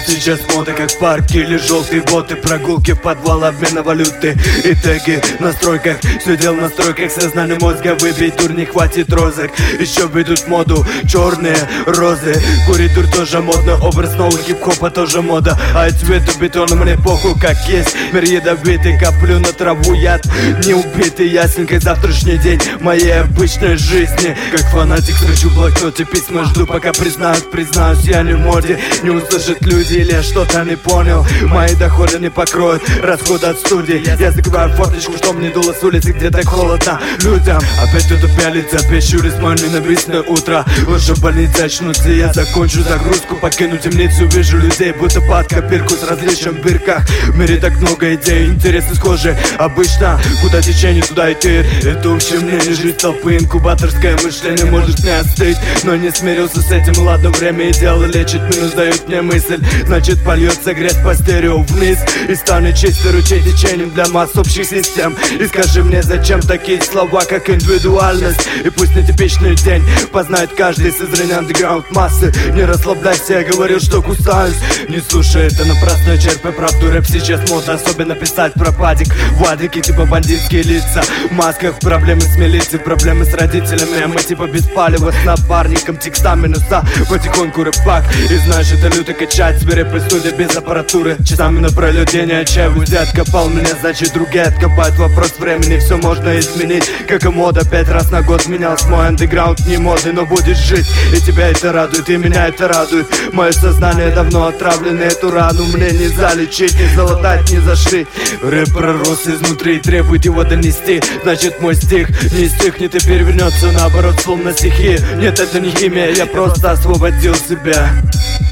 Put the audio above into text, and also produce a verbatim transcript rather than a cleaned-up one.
сейчас мода как парки или желтые боты, прогулки в подвал, обмена валюты и теги в настройках. Все дел в настройках, сознание мозга, выбей тур, не хватит розок. Еще ведут моду черные розы, курить дур тоже модно, образ нового хип-хопа тоже мода. А цвету бетона мне похуй как есть, мир ядовитый, коплю на траву яд. Не убитый, ясен как завтрашний день моей обычной жизни. Как фанатик строчу в блокноте письма, жду пока признают. Признаюсь, я не в моде, не услышат люди или я что-то не понял. Мои доходы не покроют расходы от студии. Я закрываю форточку, что мне дуло с улицы, где так холодно людям. Опять кто-то пялится, пещуры с мое ненавистное утро. Лучше в больнице очнуться, я закончу загрузку, покину темницу, вижу людей, будто под копирку с различием в бирках. В мире так много идей, интересы схожи. Обычно, куда течение, туда идти. Это общее мнение, жизнь толпы, инкубаторское мышление может не остыть. Но не смирился с этим, ладно, время идеала лечит, минус дает мне мысль. Значит польется грязь по стерео вниз и станет чистой ручей течением для масс общих систем. И скажи мне, зачем такие слова, как индивидуальность? И пусть нетипичный день познает каждый с зрения андеграунд массы. Не расслабляйся, я говорю, что кусаюсь. Не слушай, это напрасно, черпай правду. Рэп сейчас модно, особенно писать про падик. Вадики типа бандитские лица, в масках, проблемы с милицией, проблемы с родителями. А мы типа без палева с напарником, текста минуса, потихоньку рэпак. И знаешь, это люто качать, свирепый студия без аппаратуры. Часами напролет день я отчаиваюсь, ты откопал меня, значит другие откопают. Вопрос времени, все можно изменить, как и мода. Пять раз на год менялся мой андеграунд, не моды, но будешь жить. И тебя это радует, и меня это радует. Мое сознание давно отравлено, эту рану мне не залечить, не залатать, не зашить. Рэп пророс изнутри, требует его донести. Значит мой стих не стихнет и перевернется наоборот, словно стихи. Нет, это не химия, я просто освободил себя.